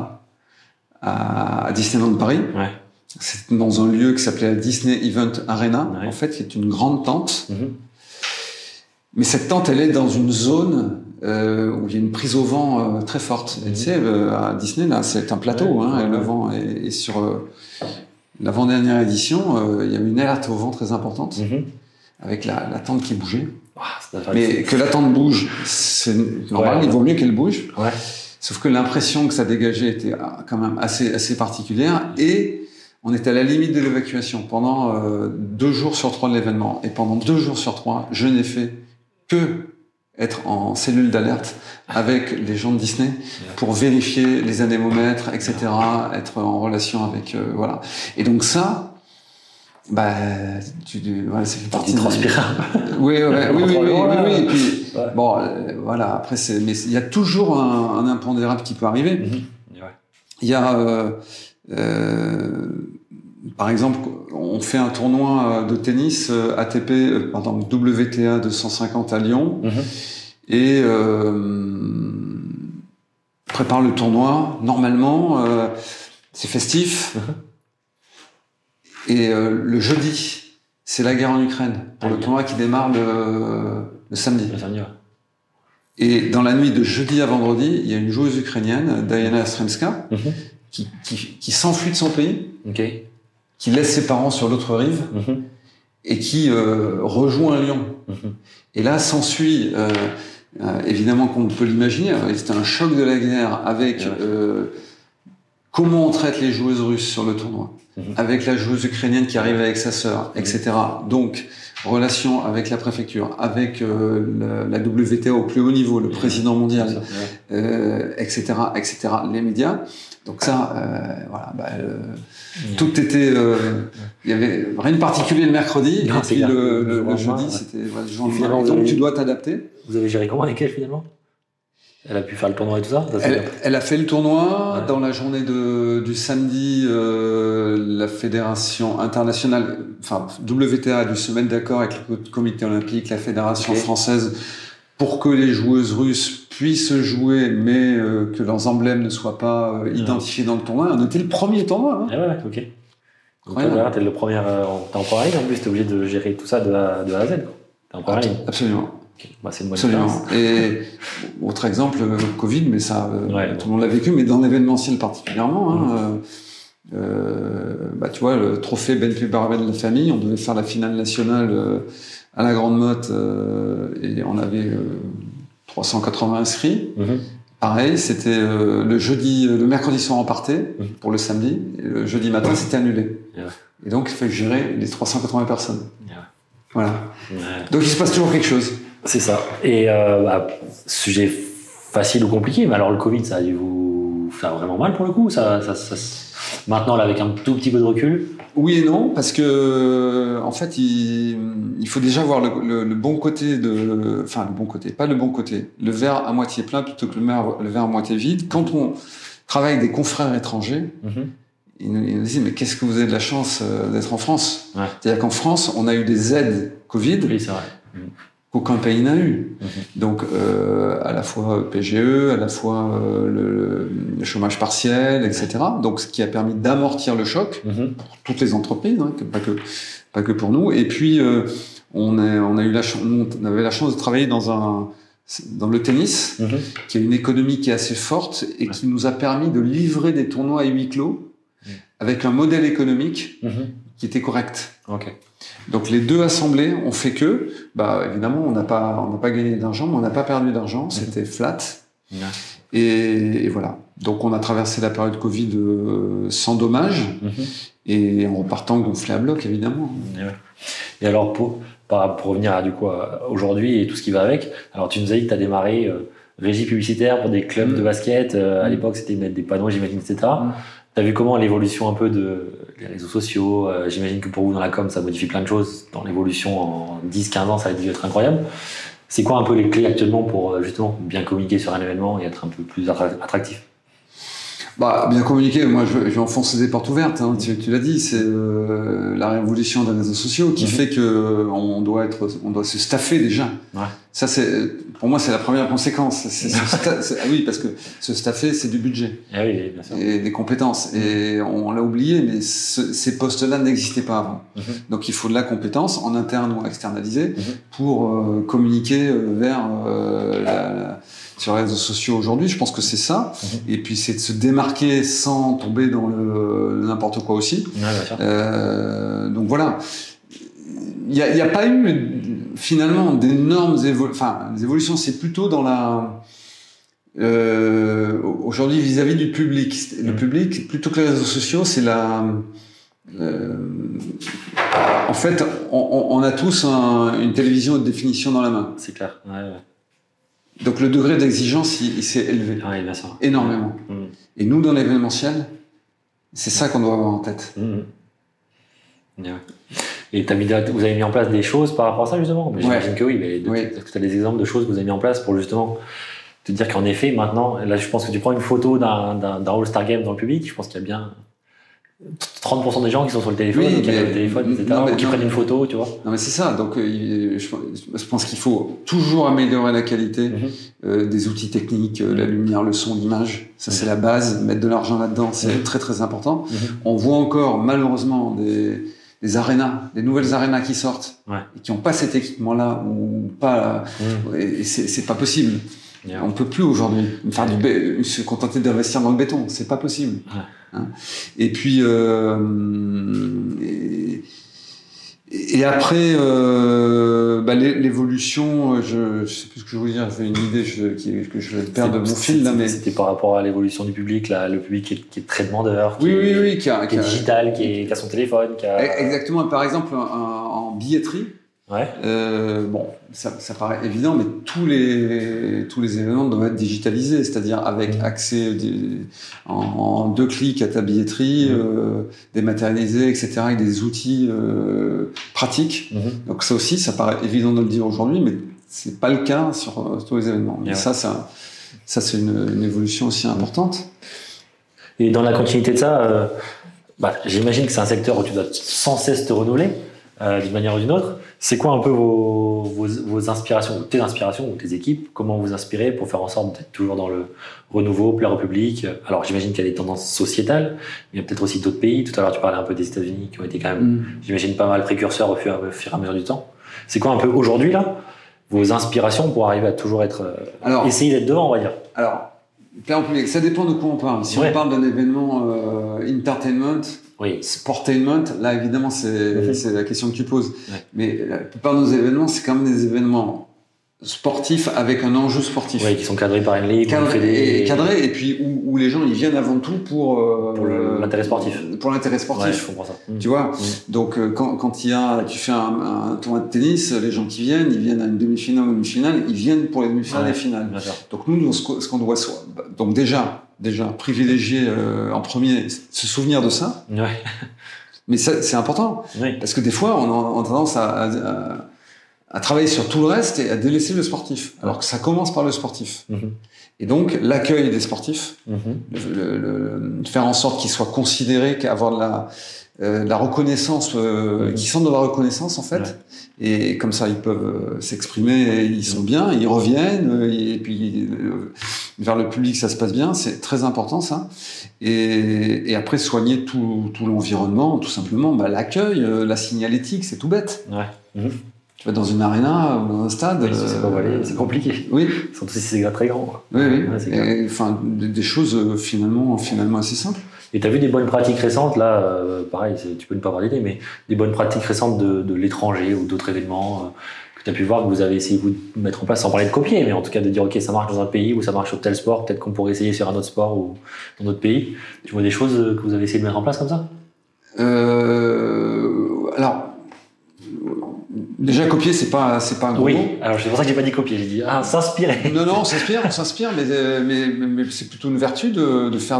à Disneyland Paris, c'était dans un lieu qui s'appelait la Disney Event Arena, en fait, qui est une grande tente. Mais cette tente, elle est dans une zone où il y a une prise au vent très forte. Et tu sais, à Disney, là, c'est un plateau, et le vent est sur... L'avant-dernière édition, il y avait une alerte au vent très importante, avec la tente qui bougeait. Mais que la tente bouge, c'est normal, il vaut mieux qu'elle bouge. Sauf que l'impression que ça dégageait était quand même assez particulière. Et on était à la limite de l'évacuation pendant 2 jours sur 3 de l'événement. Et pendant 2 jours sur 3, je n'ai fait que être en cellule d'alerte avec les gens de Disney pour vérifier les anémomètres, etc., être en relation avec... voilà. Et donc ça... voilà, c'est une partie de transpirer. Oui. Et puis, bon, voilà. Après, mais il y a toujours un impondérable qui peut arriver. Il y a, par exemple, on fait un tournoi de tennis WTA 250 à Lyon, et prépare le tournoi. Normalement, c'est festif. Et le jeudi, c'est la guerre en Ukraine, pour le tournoi qui démarre le samedi. Et dans la nuit de jeudi à vendredi, il y a une joueuse ukrainienne, Diana Yastremska, qui s'enfuit de son pays, qui laisse ses parents sur l'autre rive, et qui rejoint Lyon. Et là s'ensuit, évidemment qu'on peut l'imaginer, c'était un choc de la guerre avec comment on traite les joueuses russes sur le tournoi, avec la joueuse ukrainienne qui arrive avec sa sœur, etc. Donc, relation avec la préfecture, avec la WTA au plus haut niveau, le président mondial, etc., les médias. Donc ça, voilà, tout était... il y avait rien de particulier le mercredi, et puis le jeudi, c'était le jour de Noël. Donc tu dois t'adapter. Vous avez géré comment avec elle, finalement ? Elle a pu faire le tournoi et tout ça, elle a fait le tournoi. Dans la journée du samedi, la fédération internationale, enfin WTA, a dû se mettre d'accord avec le comité olympique, la fédération française, pour que les joueuses russes puissent jouer, mais que leurs emblèmes ne soient pas identifiés dans le tournoi. On était le premier tournoi. Donc t'es le premier, t'es en première ligne, en plus t'es obligé de gérer tout ça de A à Z. T'es en première ligne. Absolument. C'est une bonne expérience. Et autre exemple, Covid, mais ça, tout le monde l'a vécu, mais dans l'événementiel particulièrement. Tu vois, le trophée Ben Parabel de la famille, on devait faire la finale nationale à la Grande Motte, et on avait 380 inscrits. Pareil, c'était le mercredi soir on partait pour le samedi, et le jeudi matin c'était annulé. Et donc il fallait gérer les 380 personnes. Voilà. Donc il se passe toujours quelque chose. C'est ça. Et sujet facile ou compliqué, mais alors le Covid, ça a dû vous faire vraiment mal pour le coup. Maintenant, là, avec un tout petit peu de recul. Oui et non, parce que en fait, il faut déjà voir le bon côté enfin le bon côté, pas le bon côté, le verre à moitié plein plutôt que le verre à moitié vide. Quand on travaille avec des confrères étrangers, ils nous disent mais qu'est-ce que vous avez de la chance d'être en France. C'est-à-dire qu'en France, on a eu des aides Covid. Oui, c'est vrai. Qu'aucun pays n'a eu. Donc, à la fois PGE, à la fois le chômage partiel, etc. Donc, ce qui a permis d'amortir le choc pour toutes les entreprises, pas que pour nous. Et puis, on avait la chance de travailler dans le tennis, qui a une économie qui est assez forte et qui nous a permis de livrer des tournois à huis clos avec un modèle économique qui était correct. Donc les deux assemblés ont fait que, évidemment, on n'a pas gagné d'argent, mais on n'a pas perdu d'argent. C'était flat. Et voilà. Donc on a traversé la période Covid sans dommage, et en repartant gonflé à bloc, évidemment. Et alors pour revenir à aujourd'hui et tout ce qui va avec, alors tu nous as dit que tu as démarré régie publicitaire pour des clubs de basket. À l'époque, c'était mettre des panneaux, j'imagine, etc. T'as vu comment l'évolution un peu des réseaux sociaux, j'imagine que pour vous dans la com ça modifie plein de choses, dans l'évolution en 10-15 ans ça a dû être incroyable. C'est quoi un peu les clés actuellement pour justement bien communiquer sur un événement et être un peu plus attractif ? Bien communiquer, moi je vais enfoncer des portes ouvertes, tu l'as dit, c'est la révolution des réseaux sociaux qui fait que on doit se staffer déjà. Ça pour moi c'est la première conséquence. Oui, parce que se staffer c'est du budget bien sûr. Et des compétences, et on l'a oublié, mais ces postes-là n'existaient pas avant. Donc il faut de la compétence en interne ou externalisée pour communiquer vers sur les réseaux sociaux aujourd'hui. Je pense que c'est ça. Et puis c'est de se démarquer sans tomber dans le n'importe quoi aussi. Donc voilà. Il y a pas eu finalement d'énormes évolutions. C'est plutôt dans la aujourd'hui vis-à-vis du public. Le public, plutôt que les réseaux sociaux, c'est En fait, on a tous une télévision haute définition dans la main. C'est clair. Ouais. Donc le degré d'exigence, il s'est élevé énormément. Et nous, dans l'événementiel, c'est ça qu'on doit avoir en tête. Et vous avez mis en place des choses par rapport à ça, justement? J'imagine que oui, mais est-ce que tu as des exemples de choses que vous avez mis en place pour justement te dire qu'en effet, maintenant, là, je pense que tu prends une photo d'un All-Star Game dans le public, je pense qu'il y a bien 30% des gens qui sont sur le téléphone, qui ont le téléphone, etc., ou qui prennent une photo, tu vois. Non, mais c'est ça. Donc, je pense qu'il faut toujours améliorer la qualité des outils techniques, la lumière, le son, l'image. Ça, c'est la base. Mettre de l'argent là-dedans, c'est très, très important. On voit encore, malheureusement, des arénas, des nouvelles arénas qui sortent et qui n'ont pas cet équipement-là ou pas. Et c'est pas possible. On peut plus aujourd'hui se contenter d'investir dans le béton. C'est pas possible. Et puis et après l'évolution, je sais plus ce que je veux dire. J'ai une idée que je vais perdre mon fil là, mais c'était par rapport à l'évolution du public, là, le public qui est très demandeur, qui est digital, qui a son téléphone, exactement. Par exemple, en billetterie. Ça paraît évident, mais tous les événements doivent être digitalisés, c'est-à-dire avec accès en 2 clics à ta billetterie, dématérialisé, etc., avec des outils pratiques. Donc ça aussi, ça paraît évident de le dire aujourd'hui, mais c'est pas le cas sur tous les événements. Mais ça c'est une évolution aussi importante. Et dans la continuité de ça, j'imagine que c'est un secteur où tu dois sans cesse te renouveler. D'une manière ou d'une autre, c'est quoi un peu vos inspirations, tes inspirations ou tes équipes? Comment vous inspirez pour faire en sorte d'être toujours dans le renouveau, plaire au public? Alors j'imagine qu'il y a des tendances sociétales, mais il y a peut-être aussi d'autres pays. Tout à l'heure tu parlais un peu des États-Unis qui ont été quand même, j'imagine, pas mal précurseurs au fur et à mesure du temps. C'est quoi un peu aujourd'hui là vos inspirations pour arriver à toujours essayer d'être devant, on va dire? Alors, plaire au public, ça dépend de quoi on parle. Si on parle d'un événement entertainment, sportainment, là évidemment c'est la question que tu poses. Mais la plupart de nos événements, c'est quand même des événements sportifs avec un enjeu sportif. Qui sont cadrés par une ligue, cadrés, et puis où les gens ils viennent avant tout pour l'intérêt sportif. Pour l'intérêt sportif. Je comprends ça. Tu vois. Donc quand tu fais un tournoi de tennis, les gens qui viennent, ils viennent à une demi-finale ou une finale, ils viennent pour les demi-finales et les finales. Donc nous, ce qu'on doit donc déjà privilégier en premier, se souvenir de ça. Mais ça, c'est important. Parce que des fois, on a tendance à travailler sur tout le reste et à délaisser le sportif. Alors que ça commence par le sportif. Et donc, l'accueil des sportifs, faire en sorte qu'ils soient considérés, qu'avoir de la reconnaissance, qu'ils sentent de la reconnaissance, en fait. Et comme ça, ils peuvent s'exprimer, ils sont bien, ils reviennent, et puis vers le public, ça se passe bien. C'est très important, ça. Et après, soigner tout l'environnement, tout simplement, l'accueil, la signalétique, c'est tout bête. Tu vas dans une arena ou dans un stade. C'est compliqué. Surtout si c'est très grand. Des choses finalement assez simples. Et tu as vu des bonnes pratiques récentes, là, pareil, tu peux ne pas avoir d'idée, mais des bonnes pratiques récentes de l'étranger ou d'autres événements que tu as pu voir, que vous avez essayé de mettre en place, sans parler de copier, mais en tout cas de dire, ok, ça marche dans un pays ou ça marche sur tel sport, peut-être qu'on pourrait essayer sur un autre sport ou dans d'autres pays. Tu vois des choses que vous avez essayé de mettre en place comme ça? Alors, déjà copier, c'est pas un gros mot. Alors c'est pour ça que j'ai pas dit copier, j'ai dit s'inspirer. Non, on s'inspire, mais c'est plutôt une vertu de faire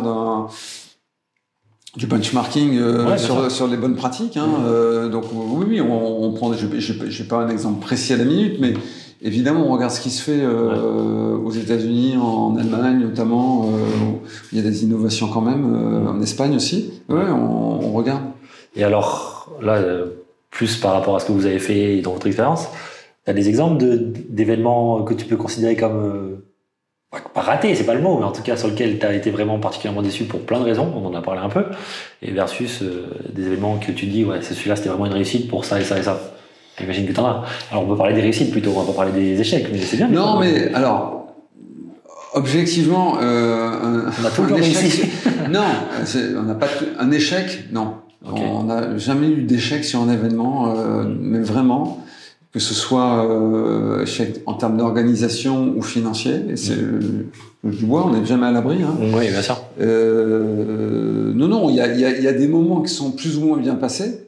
du benchmarking sur les bonnes pratiques. Donc oui, on prend. J'ai pas un exemple précis à la minute, mais évidemment, on regarde ce qui se fait aux États-Unis, en Allemagne notamment. Où il y a des innovations quand même. En Espagne aussi. On regarde. Et alors là, plus par rapport à ce que vous avez fait dans votre expérience, tu as des exemples d'événements que tu peux considérer comme pas ratés, c'est pas le mot, mais en tout cas sur lequel tu as été vraiment particulièrement déçu pour plein de raisons, on en a parlé un peu, et versus des événements que tu dis, celui-là c'était vraiment une réussite pour ça et ça et ça. J'imagine que tu en as. Alors on peut parler des réussites plutôt, on va pas parler des échecs, mais c'est bien. Non, mais alors, objectivement, on a toujours réussi. Non, on n'a pas un échec, non. Okay. On n'a jamais eu d'échec sur un événement, mais vraiment, que ce soit en termes d'organisation ou financier. Et c'est du bois, on n'est jamais à l'abri. Hein. Oui, bien sûr. Non, il y a des moments qui sont plus ou moins bien passés.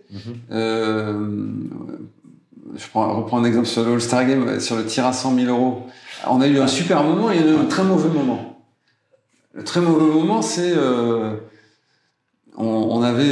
Je reprends un exemple sur le All-Star Game, sur le tir à 100 000 €. On a eu un super moment et un très mauvais moment. Le très mauvais moment, c'est on avait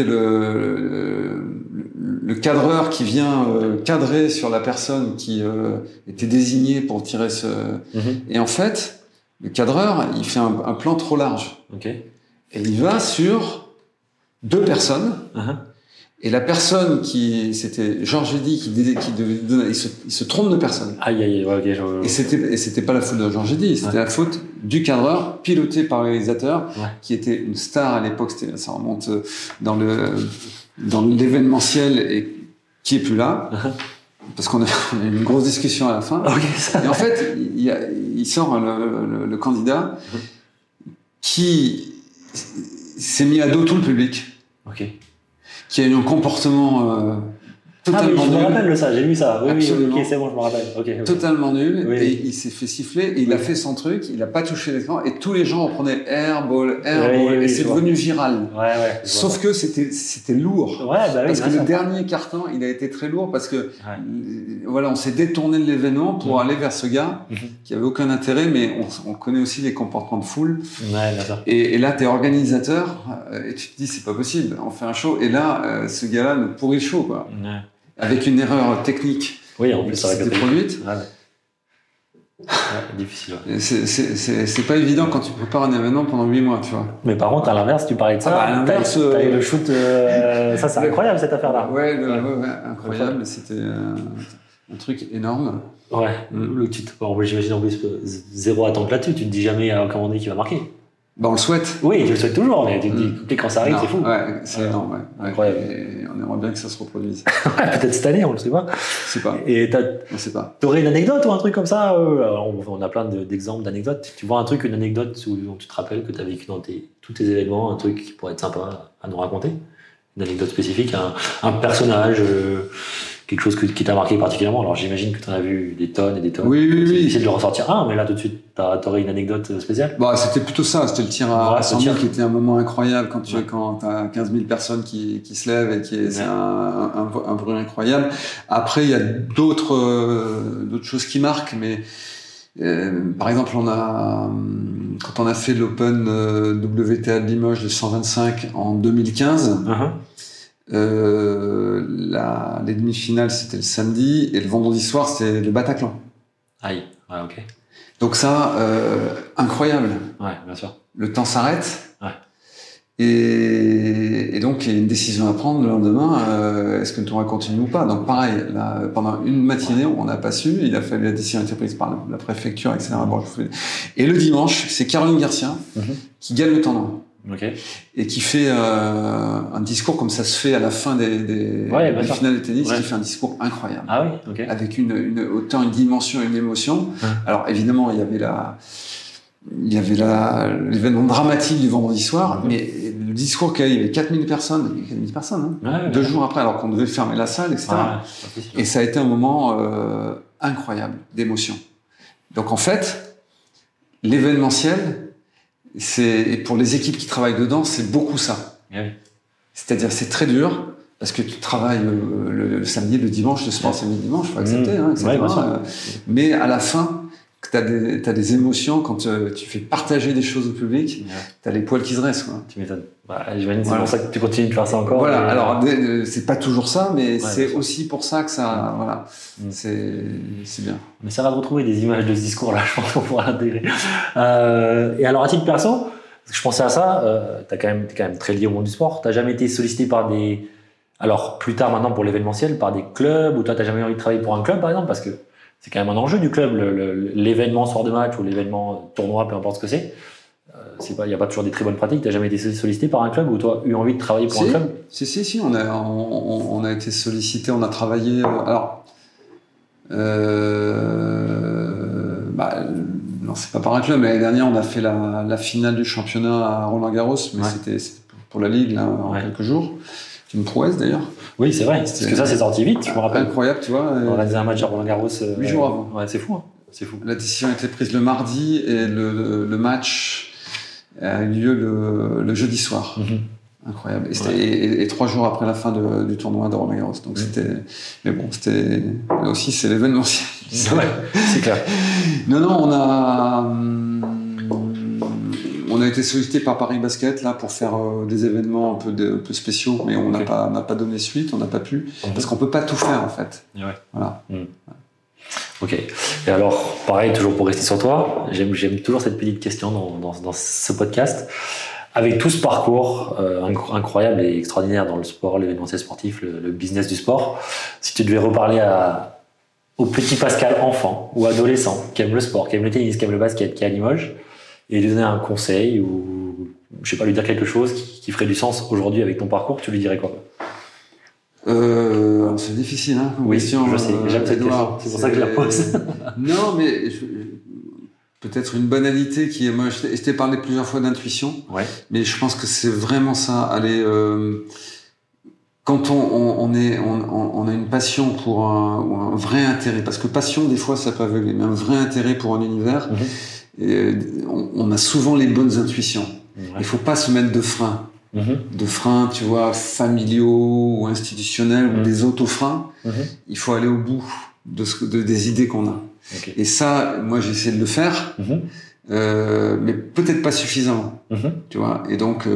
le cadreur qui vient cadrer sur la personne qui était désignée pour tirer ce... Et en fait, le cadreur, il fait un plan trop large. Okay. Et il va sur 2 personnes. Et la personne c'était Georges Eddy qui devait donner, il se trompe de personne. Et c'était pas la faute de Georges Eddy, c'était la faute du cadreur, piloté par le réalisateur, qui était une star à l'époque. Ça remonte dans l'événementiel et qui est plus là. Parce qu'on a eu une grosse discussion à la fin. Et en fait, il sort le candidat qui s'est mis à dos tout le public. Qui a eu un comportement totalement nul. Je me rappelle de ça, j'ai lu ça. Oui, c'est bon, je me rappelle. Totalement nul. Oui. Et il s'est fait siffler, et il a fait son truc, il n'a pas touché l'écran, et tous les gens reprenaient airball, et c'est devenu viral. Sauf que c'était lourd. Parce que le dernier carton, il a été très lourd, parce que on s'est détourné de l'événement pour aller vers ce gars qui avait aucun intérêt, mais on connaît aussi les comportements de foule. Et là, t'es organisateur, et tu te dis, c'est pas possible, on fait un show, et là, ce gars-là nous pourrit le show, quoi. Avec une erreur technique. Oui, en plus, ça s'était produite. Difficile. C'est pas évident quand tu prépares un événement pendant 8 mois, tu vois. Mais par contre, à l'inverse, tu parlais de ça. À l'inverse, t'as eu le shoot. Ça, c'est incroyable cette affaire-là. Ouais, incroyable. C'était un truc énorme. Le titre. J'imagine en plus zéro attente là-dessus. Tu te dis jamais à un commandé qui va marquer. On le souhaite. Oui, tu le souhaites toujours, mais tu te dis quand ça arrive, c'est fou. C'est énorme. Incroyable. Et on aimerait bien que ça se reproduise. Peut-être cette année, on le sait pas. Je sais pas. Et on sait pas. T'aurais une anecdote ou un truc comme ça on a plein d'exemples d'anecdotes. Tu vois une anecdote dont tu te rappelles que tu as vécu dans tous tes événements, un truc qui pourrait être sympa à nous raconter? Une anecdote spécifique, un personnage, quelque chose qui t'a marqué particulièrement. Alors j'imagine que tu en as vu des tonnes et des tonnes. Oui. C'est difficile de ressortir mais là tout de suite, t'aurais une anecdote spéciale? C'était plutôt ça, c'était le tir à 100 000 qui était un moment incroyable quand t'as 15 000 personnes qui se lèvent et c'est un bruit incroyable. Après, il y a d'autres choses qui marquent, mais par exemple, quand on a fait l'Open WTA de Limoges de 125 en 2015, les demi-finales c'était le samedi et le vendredi soir c'était le Bataclan. Ok. Donc ça, incroyable. Bien sûr. Le temps s'arrête. Et donc il y a une décision à prendre le lendemain. Est-ce que le tournoi continue ou pas? Donc pareil, là, pendant une matinée, on n'a pas su. Il a fallu la décision a été prise par la préfecture, etc. Et le dimanche, c'est Caroline Garcia qui gagne le tournoi. Et qui fait un discours comme ça se fait à la fin des finales de tennis, qui fait un discours incroyable. Avec autant une dimension, une émotion. Alors évidemment, il y avait l'événement dramatique du vendredi soir, mais le discours qu'il y avait 4000 personnes, 2 jours après, alors qu'on devait fermer la salle, etc. Et ça a été un moment incroyable d'émotion. Donc en fait, l'événementiel, et pour les équipes qui travaillent dedans, c'est beaucoup ça. C'est-à-dire, c'est très dur, parce que tu travailles le samedi, le dimanche, le sport c'est le dimanche, faut accepter, etc. Mais à la fin, t'as des émotions quand tu fais partager des choses au public, t'as les poils qui se dressent, quoi. Tu m'étonnes. J'imagine c'est pour ça que tu continues de faire ça encore. Alors c'est pas toujours ça, mais c'est aussi pour ça que ça, c'est bien. Mais ça va retrouver des images de ce discours-là, je pense qu'on pourra l'intégrer. Et alors à titre perso, parce que je pensais à ça, t'es quand même très lié au monde du sport. T'as jamais été sollicité par alors plus tard maintenant pour l'événementiel, par des clubs, ou toi t'as jamais envie de travailler pour un club par exemple, parce que c'est quand même un enjeu du club, l'événement soir de match ou l'événement tournoi, peu importe ce que c'est. Il n'y a pas toujours des très bonnes pratiques. Tu n'as jamais été sollicité par un club ou toi eu envie de travailler pour un club? Si, on a été sollicité, on a travaillé. Non, c'est pas par un club. L'année dernière, on a fait la finale du championnat à Roland-Garros, mais c'était pour la Ligue là, en quelques jours. une prouesse d'ailleurs. Oui, c'est vrai, parce que ça, c'est sorti vite, je me rappelle. Incroyable, tu vois. On organisait un match à Roland-Garros 8 jours avant. Ouais, c'est fou, hein. C'est fou. La décision a été prise le mardi et le match a eu lieu le jeudi soir. Incroyable. Et 3 jours après la fin du tournoi de Roland-Garros. Donc mais bon, là aussi, c'est l'événementiel. Ouais, c'est clair. Non, on a été sollicité par Paris Basket là pour faire des événements un peu spéciaux, mais on n'a pas donné suite, on n'a pas pu, parce qu'on peut pas tout faire en fait. Ouais. Voilà. Ok. Et alors, pareil, toujours pour rester sur toi, j'aime toujours cette petite question dans ce podcast. Avec tout ce parcours incroyable et extraordinaire dans le sport, l'événementiel sportif, le business du sport, si tu devais reparler au petit Pascal enfant ou adolescent qui aime le sport, qui aime le tennis, qui aime le basket, qui est à Limoges, et lui donner un conseil ou, je sais pas, lui dire quelque chose qui ferait du sens aujourd'hui avec ton parcours, tu lui dirais quoi? C'est difficile, hein, oui, question, je sais, j'aime cette question, c'est pour ça que je la pose. Non, mais peut-être une banalité qui est... Moi, je t'ai parlé plusieurs fois d'intuition, mais je pense que c'est vraiment ça. Quand on a une passion pour ou un vrai intérêt, parce que passion, des fois, ça peut aveugler, mais un vrai intérêt pour un univers, on a souvent les bonnes intuitions. Il faut pas se mettre de frein. De freins, tu vois, familiaux ou institutionnels ou des autofreins. Il faut aller au bout des idées qu'on a. Okay. Et ça, moi, j'ai essayé de le faire, mais peut-être pas suffisamment. Tu vois. Et donc,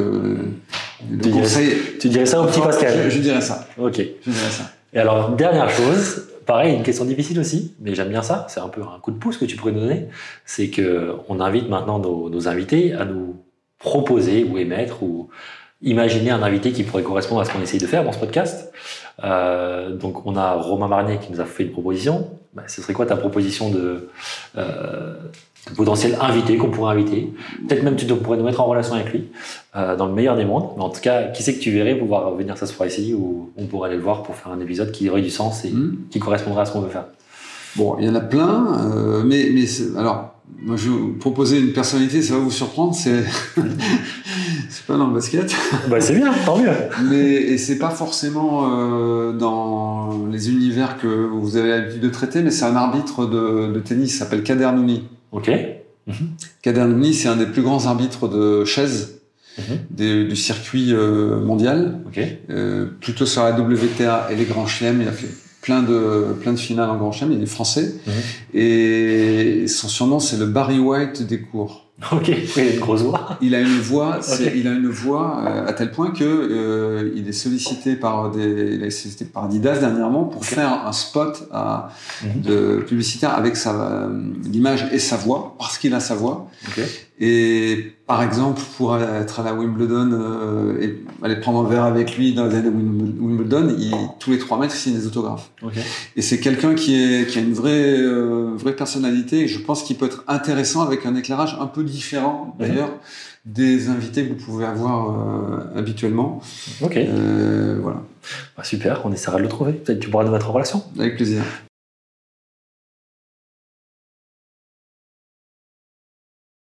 tu dirais ça au petit Pascal? Je dirais ça. Ok. Je dirais ça. Et alors, dernière chose, pareil, une question difficile aussi, mais j'aime bien ça. C'est un peu un coup de pouce que tu pourrais nous donner. C'est que on invite maintenant nos invités à nous proposer ou émettre ou imaginer un invité qui pourrait correspondre à ce qu'on essaye de faire dans ce podcast. Donc, on a Romain Marnier qui nous a fait une proposition. Ce serait quoi ta proposition de potentiel invité qu'on pourrait inviter? Peut-être même tu pourrais nous mettre en relation avec lui, dans le meilleur des mondes. Mais en tout cas, qui c'est que tu verrais pouvoir venir s'asseoir ici ou on pourrait aller le voir pour faire un épisode qui aurait du sens et qui correspondrait à ce qu'on veut faire? Bon, il y en a plein, mais alors, moi je vais vous proposer une personnalité, ça va vous surprendre, c'est pas dans le basket. C'est bien, tant mieux. Et c'est pas forcément dans les univers que vous avez l'habitude de traiter, mais c'est un arbitre de tennis, il s'appelle Kader Nouni. Ok. Kader Nouni, c'est un des plus grands arbitres de chaises du circuit mondial, plutôt sur la WTA et les grands chelems. Il a fait plein de finales en grand chelem. Il est français et son surnom c'est le Barry White des cours. Ok, il a une grosse voix. Il a une voix à tel point que il est sollicité par Adidas dernièrement pour faire un spot de publicitaire avec l'image et sa voix, parce qu'il a sa voix. Et par exemple, pour être à la Wimbledon et aller prendre un verre avec lui dans les années Wimbledon, tous les 3 mètres, il signe des autographes. Et c'est quelqu'un qui a une vraie personnalité, et je pense qu'il peut être intéressant avec un éclairage un peu différent, d'ailleurs, des invités que vous pouvez avoir habituellement. Voilà. Super, on essaiera de le trouver. Peut-être que tu pourras nous mettre en relation. Avec plaisir.